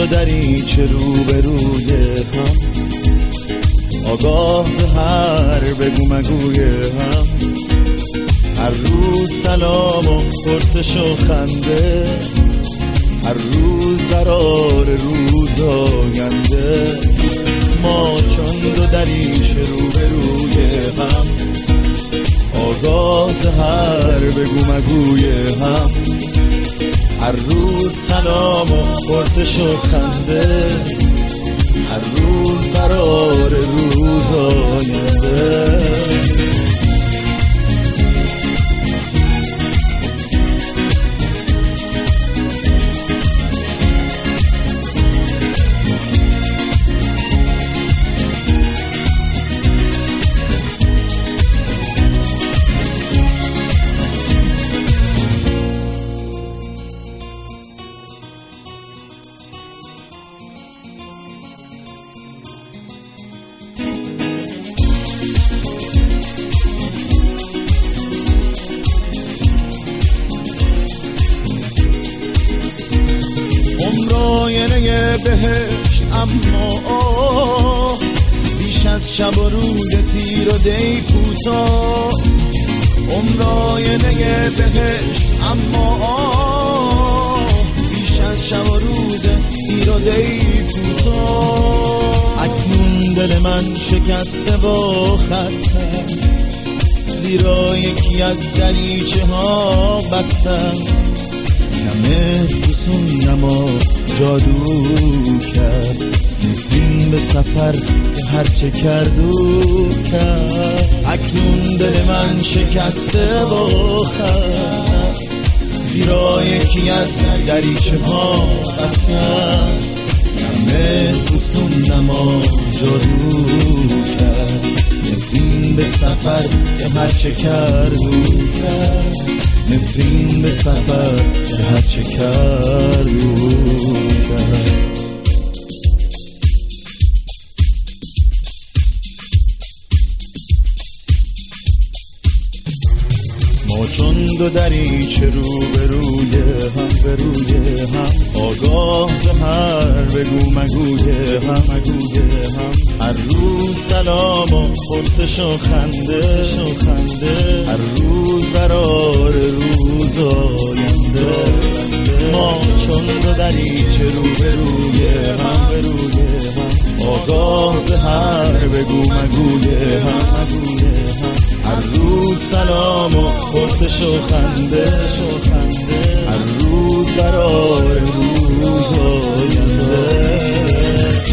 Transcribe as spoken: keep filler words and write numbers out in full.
دو دریچه روبروی هم، آگاه ز هر بگو مگوی هم، هر روز سلام و پرسش و خنده، هر روز قرار روز آینده. ما چون دو دریچه روبروی هم، آگاه ز هر بگو مگوی هم، هر روز سلام و پرسش و خنده، هر روز قرار روز آینده. آینه بهشت اما بیش از شب و روز تیر و دی کوتاه، عمر آینه بهشت اما بیش از شب و روز تیر و دی کوتاه. اکنون دل من شکسته و خسته، زیرا یکی از دریچه ها بسته، نمه فسون نما جادو کرد، نفرین به سفر که هرچه کرد و کرد. اکنون دل من شکسته و خسته، زیرا یکی از دریچه ها بسته است، نمه فسون نما جادو کرد، نفرین به سفر که هرچه کرد و کرد، نفرین به سفر که هرچه کرد و کرد. ما چون دو دریچه روبروی هم، بروی هم، آگاه ز هر بگو مگوی هم، مگوی هم، هر روز سلام و پرسش و خنده، شو خنده، هر روز قرار روز آینده. ما چون دو دریچه روبروی هم، بروی هم، آگاه ز هر بگو مگوی هم، مگوی هم، هر روز سلام و پرسش و خنده، هر روز قرار روز آینده.